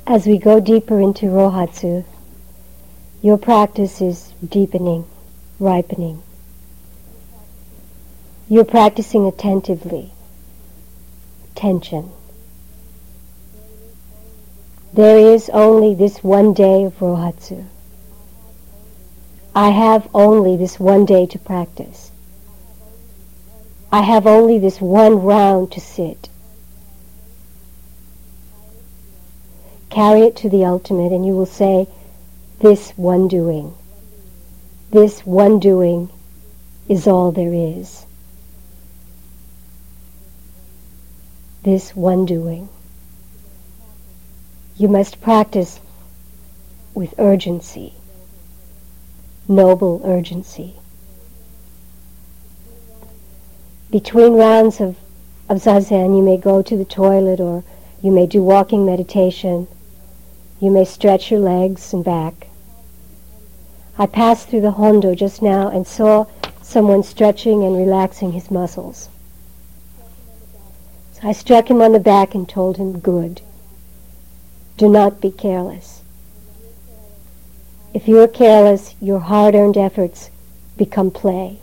As we go deeper into Rohatsu, your practice is deepening, ripening. You're practicing attentively. Attention. There is only this one day of Rohatsu. I have only this one day to practice. I have only this one round to sit. Carry it to the ultimate and you will say, this one doing. This one doing is all there is. This one doing. You must practice with urgency, noble urgency. Between rounds of zazen, you may go to the toilet or you may do walking meditation. You may stretch your legs and back. I passed through the Hondo just now and saw someone stretching and relaxing his muscles. So I struck him on the back and told him, good. Do not be careless. If you are careless, your hard-earned efforts become play.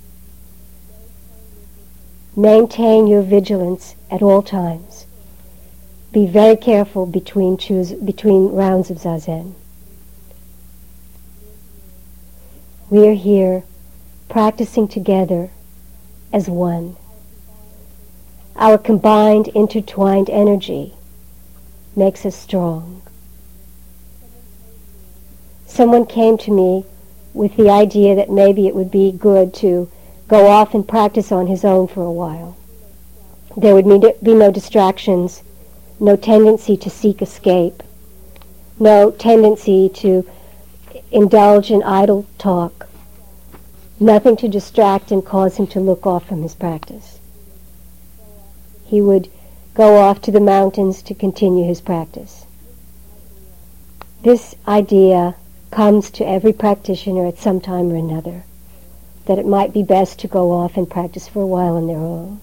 Maintain your vigilance at all times. Be very careful between rounds of zazen. We are here practicing together as one. Our combined, intertwined energy makes us strong. Someone came to me with the idea that maybe it would be good to go off and practice on his own for a while. There would be no distractions, no tendency to seek escape, no tendency to indulge in idle talk, nothing to distract and cause him to look off from his practice. He would go off to the mountains to continue his practice. This idea comes to every practitioner at some time or another, that it might be best to go off and practice for a while on their own.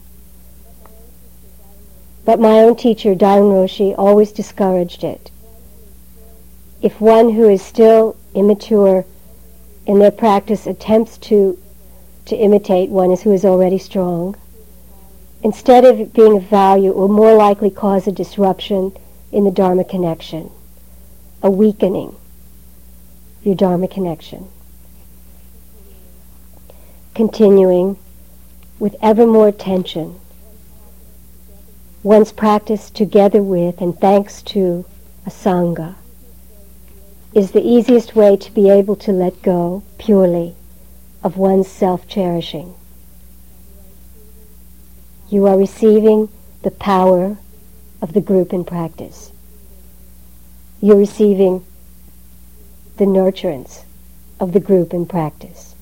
But my own teacher, Dairun Roshi, always discouraged it. If one who is still immature in their practice attempts to imitate one who is already strong, instead of it being of value, it will more likely cause a disruption in the Dharma connection, a weakening of your Dharma connection. Continuing with ever more attention, one's practice together with and thanks to a Sangha is the easiest way to be able to let go purely of one's self-cherishing. You are receiving the power of the group in practice. You're receiving the nurturance of the group in practice.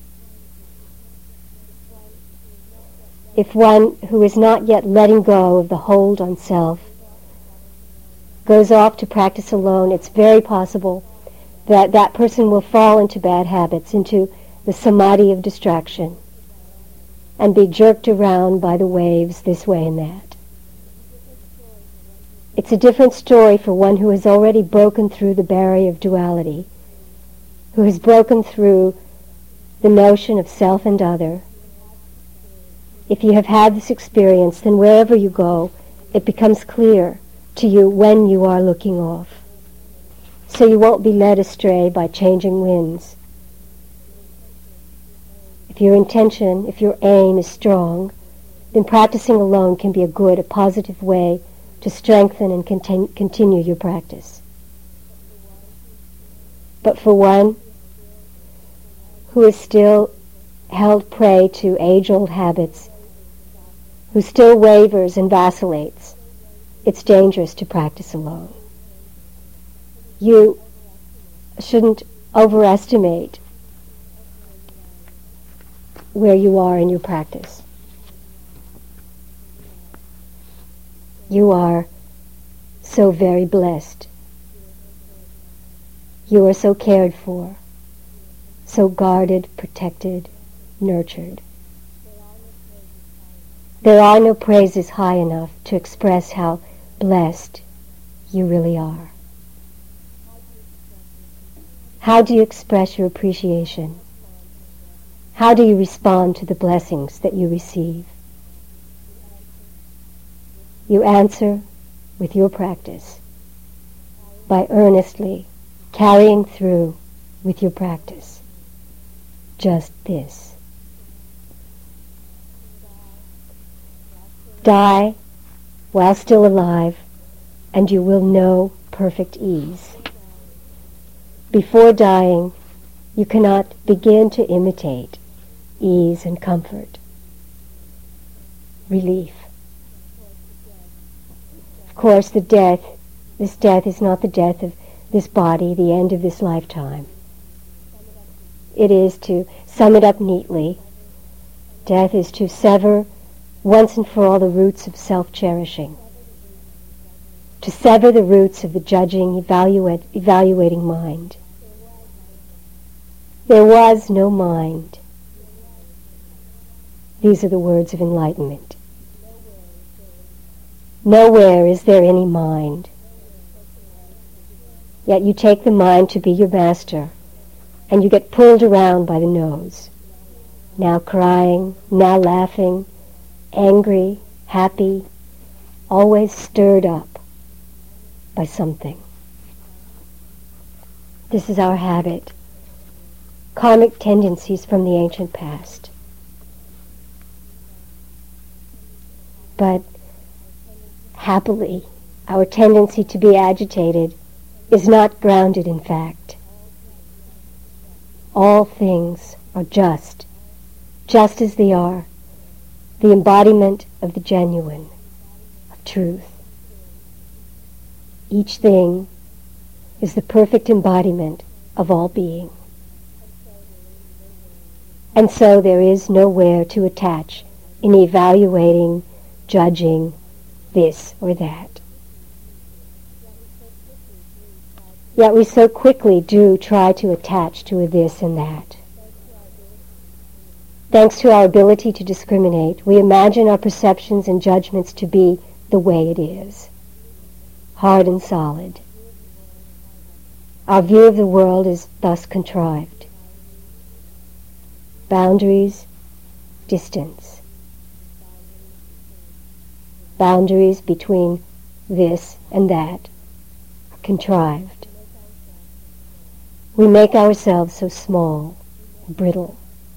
If one who is not yet letting go of the hold on self goes off to practice alone, it's very possible that that person will fall into bad habits, into the samadhi of distraction, and be jerked around by the waves this way and that. It's a different story for one who has already broken through the barrier of duality, who has broken through the notion of self and other. If you have had this experience, then wherever you go, it becomes clear to you when you are looking off. So you won't be led astray by changing winds. If your intention, if your aim is strong, then practicing alone can be a good, a positive way to strengthen and continue your practice. But for one who is still held prey to age-old habits, who still wavers and vacillates, it's dangerous to practice alone. You shouldn't overestimate where you are in your practice. You are so very blessed. You are so cared for, so guarded, protected, nurtured. There are no praises high enough to express how blessed you really are. How do you express your appreciation? How do you respond to the blessings that you receive? You answer with your practice by earnestly carrying through with your practice just this. Die while still alive, and you will know perfect ease. Before dying, you cannot begin to imitate ease and comfort, relief. Of course, this death is not the death of this body, the end of this lifetime. It is, to sum it up neatly, death is to sever once and for all the roots of self-cherishing, to sever the roots of the judging, evaluating mind. There was no mind. These are the words of enlightenment. Nowhere is there any mind. Yet you take the mind to be your master, and you get pulled around by the nose. Now crying, now laughing, angry, happy, always stirred up by something. This is our habit, karmic tendencies from the ancient past. But happily, our tendency to be agitated is not grounded in fact. All things are just as they are, the embodiment of the genuine, of truth. Each thing is the perfect embodiment of all being. And so there is nowhere to attach in evaluating, judging this or that. Yet we so quickly do try to attach to a this and that. Thanks to our ability to discriminate, we imagine our perceptions and judgments to be the way it is, hard and solid. Our view of the world is thus contrived. Boundaries, distance. Boundaries between this and that are contrived. We make ourselves so small, brittle.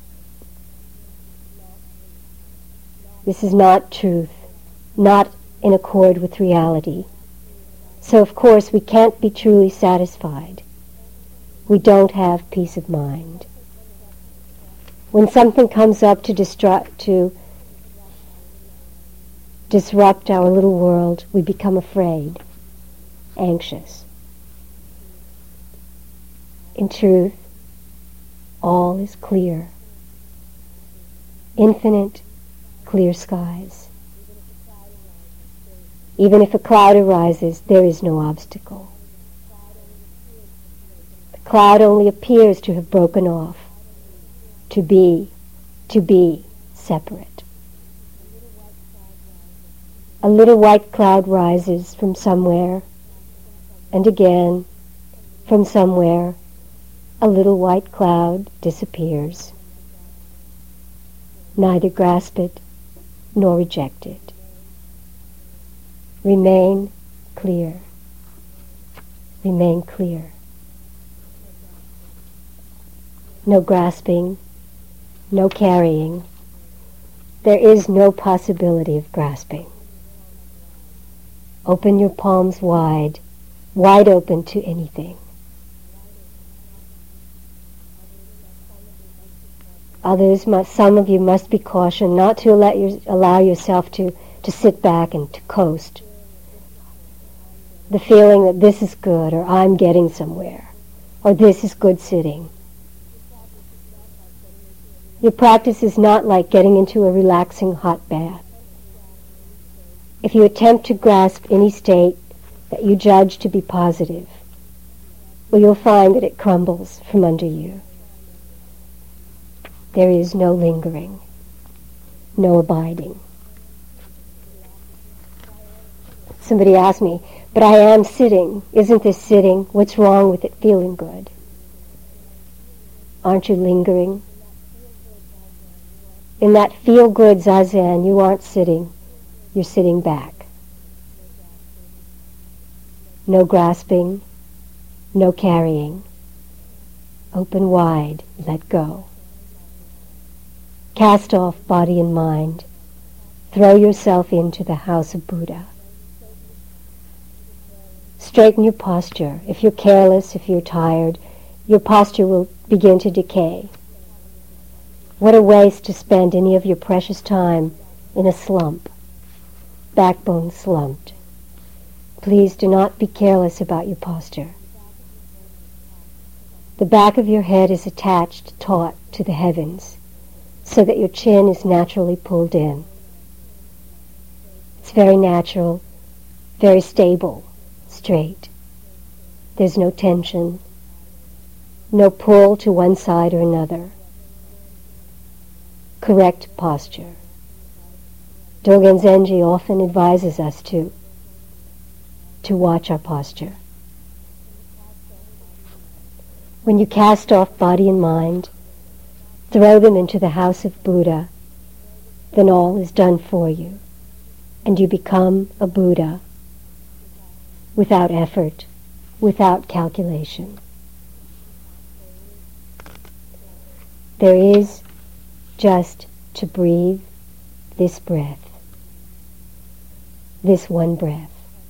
This is not truth, not in accord with reality. So of course we can't be truly satisfied. We don't have peace of mind. When something comes up to disrupt our little world, we become afraid, anxious. In truth, all is clear. Infinite, clear skies. Even if a cloud arises, there is no obstacle. The cloud only appears to have broken off, to be separate. A little white cloud rises from somewhere, and again, from somewhere, a little white cloud disappears. Neither grasp it nor reject it. Remain clear. Remain clear. No grasping, no carrying. There is no possibility of grasping. Open your palms wide, wide open to anything. Some of you must be cautioned not to allow yourself to sit back and to coast. The feeling that this is good, or I'm getting somewhere, or this is good sitting. Your practice is not like getting into a relaxing hot bath. If you attempt to grasp any state that you judge to be positive, well, you'll find that it crumbles from under you. There is no lingering, no abiding. Somebody asked me, but I am sitting. Isn't this sitting? What's wrong with it feeling good? aren't you lingering? In that feel-good zazen, you aren't sitting, you're sitting back. No grasping, no carrying. Open wide, let go. Cast off body and mind. Throw yourself into the house of Buddha. Straighten your posture. If you're careless, if you're tired, your posture will begin to decay. What a waste to spend any of your precious time in a slump, backbone slumped. Please do not be careless about your posture. The back of your head is attached, taut to the heavens, so that your chin is naturally pulled in. It's very natural, very stable, straight. There's no tension, no pull to one side or another. Correct posture. Dogen Zenji often advises us to watch our posture. When you cast off body and mind, throw them into the house of Buddha, then all is done for you, and you become a Buddha without effort, without calculation. There is just to breathe this breath, this one breath.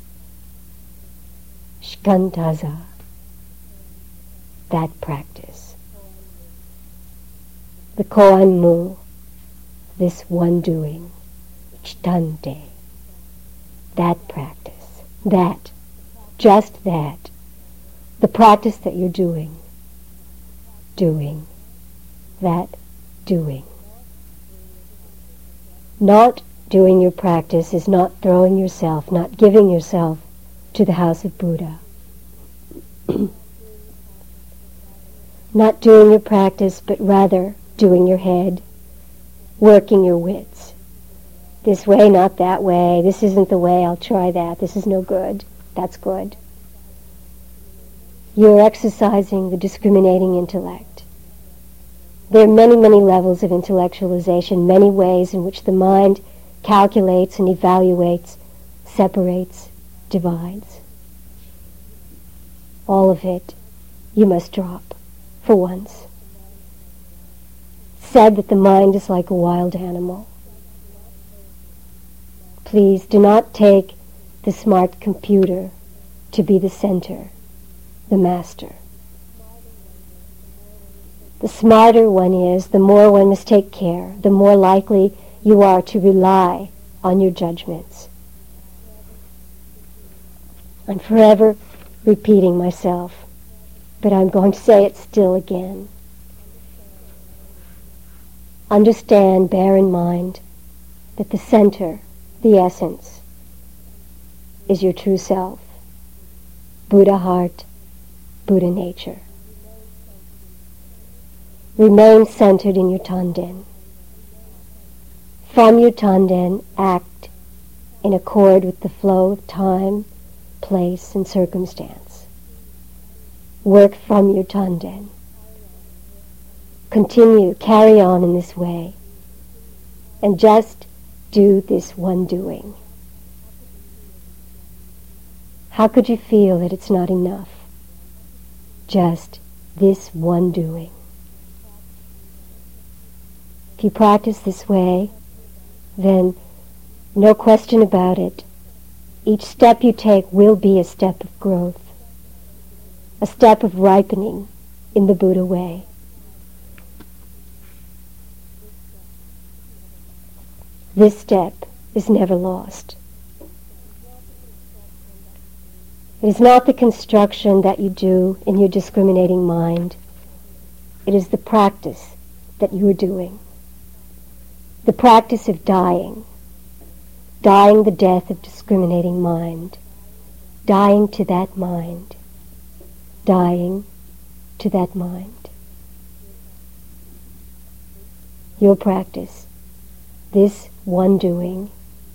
Shikantaza, that practice. The koan mu, this one doing. Chitante, that practice. That, just that. The practice that you're doing. Doing. That doing. Not doing your practice is not throwing yourself, not giving yourself to the house of Buddha. Not doing your practice, but rather doing your head, working your wits. This way, not that way. This isn't the way, I'll try that. This is no good. That's good. You're exercising the discriminating intellect. There are many, many levels of intellectualization, many ways in which the mind calculates and evaluates, separates, divides. All of it you must drop for once. Said that the mind is like a wild animal. Please do not take the smart computer to be the center, the master. The smarter one is, the more one must take care, the more likely you are to rely on your judgments. I'm forever repeating myself, but I'm going to say it still again. Understand, bear in mind, that the center, the essence, is your true self, Buddha heart, Buddha nature. Remain centered in your Tanden. From your Tanden, act in accord with the flow of time, place, and circumstance. Work from your Tanden. Continue, carry on in this way, and just do this one doing. How could you feel that it's not enough? Just this one doing. If you practice this way, then no question about it, each step you take will be a step of growth, a step of ripening in the Buddha way. This step is never lost. It is not the construction that you do in your discriminating mind. It is the practice that you are doing. The practice of dying the death of discriminating mind, dying to that mind, dying to that mind. Your practice, this one doing,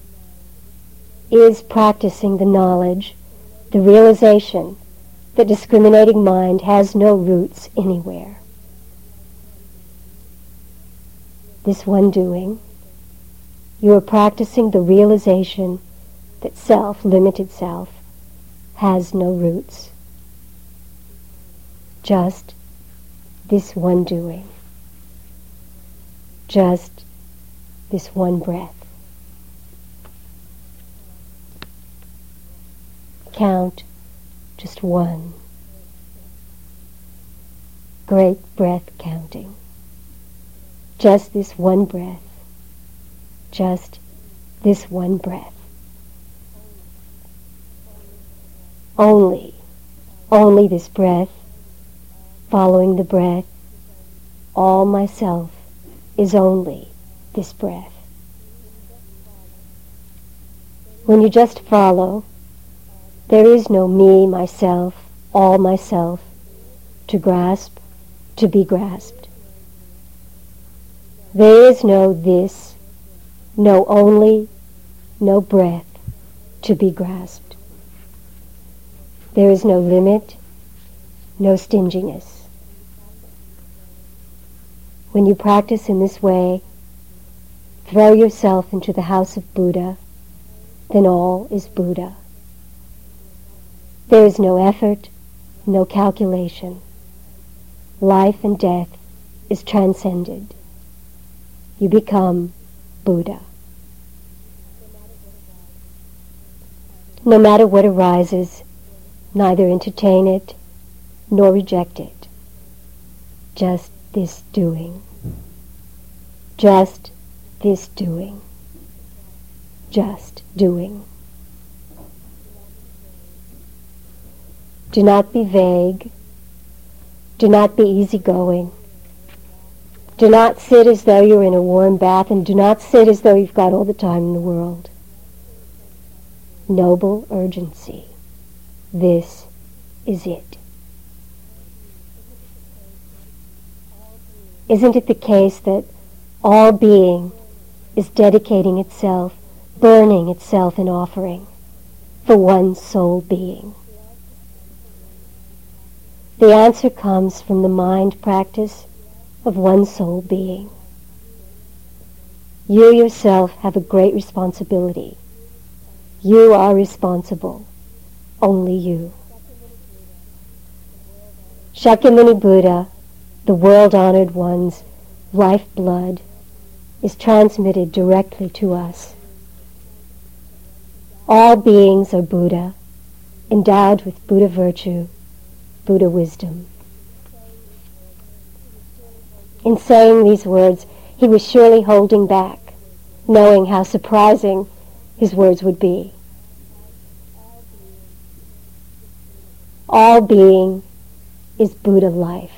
is practicing the knowledge, the realization that discriminating mind has no roots anywhere. this one doing, you are practicing the realization that self, limited self, has no roots. Just this one doing. Just this one breath. Count just one. Great breath counting. Just this one breath. Just this one breath. Only this breath, following the breath. All myself is only this breath. When you just follow, there is no me, myself, all myself, to grasp, to be grasped. There is no this, no only, no breath to be grasped. There is no limit, no stinginess. When you practice in this way, throw yourself into the house of Buddha, then all is Buddha. There is no effort, no calculation. Life and death is transcended. You become Buddha. No matter what arises, neither entertain it nor reject it. Just this doing. Just this doing. Just doing. Do not be vague. Do not be easygoing. Do not sit as though you're in a warm bath, and do not sit as though you've got all the time in the world. Noble urgency. This is it. Isn't it the case that all being is dedicating itself, burning itself in offering for one sole being? The answer comes from the mind practice of one sole being. You yourself have a great responsibility. You are responsible. Only you. Shakyamuni Buddha, the world-honored one's lifeblood, is transmitted directly to us. All beings are Buddha, endowed with Buddha virtue, Buddha wisdom. In saying these words, he was surely holding back, knowing how surprising his words would be. All being is Buddha life.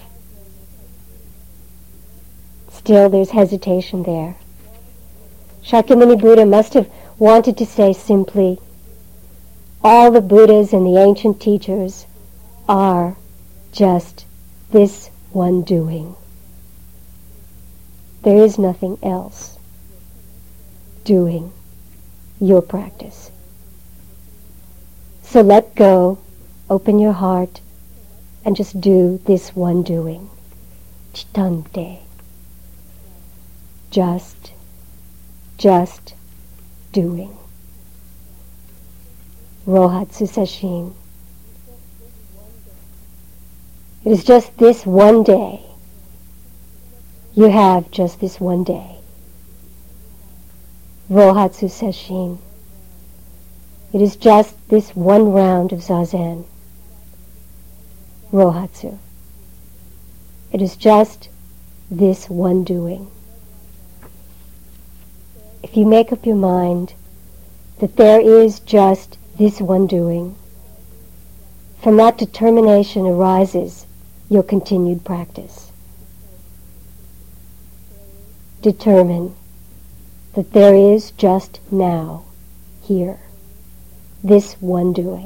Still, there's hesitation there. Shakyamuni Buddha must have wanted to say simply, all the Buddhas and the ancient teachers are just this one doing. There is nothing else. Doing your practice. So let go, open your heart, and just do this one doing. Chitante. Just doing. Rohatsu Sesshin. It is just this one day. You have just this one day. Rohatsu Sesshin. It is just this one round of Zazen. Rohatsu. It is just this one doing. If you make up your mind that there is just this one doing, from that determination arises your continued practice. Determine that there is just now, here, this one doing.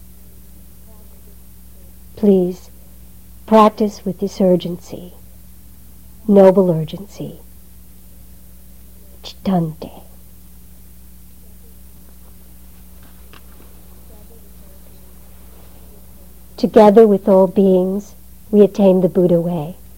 Please practice with this urgency, noble urgency. Chitante. Together with all beings, we attain the Buddha way.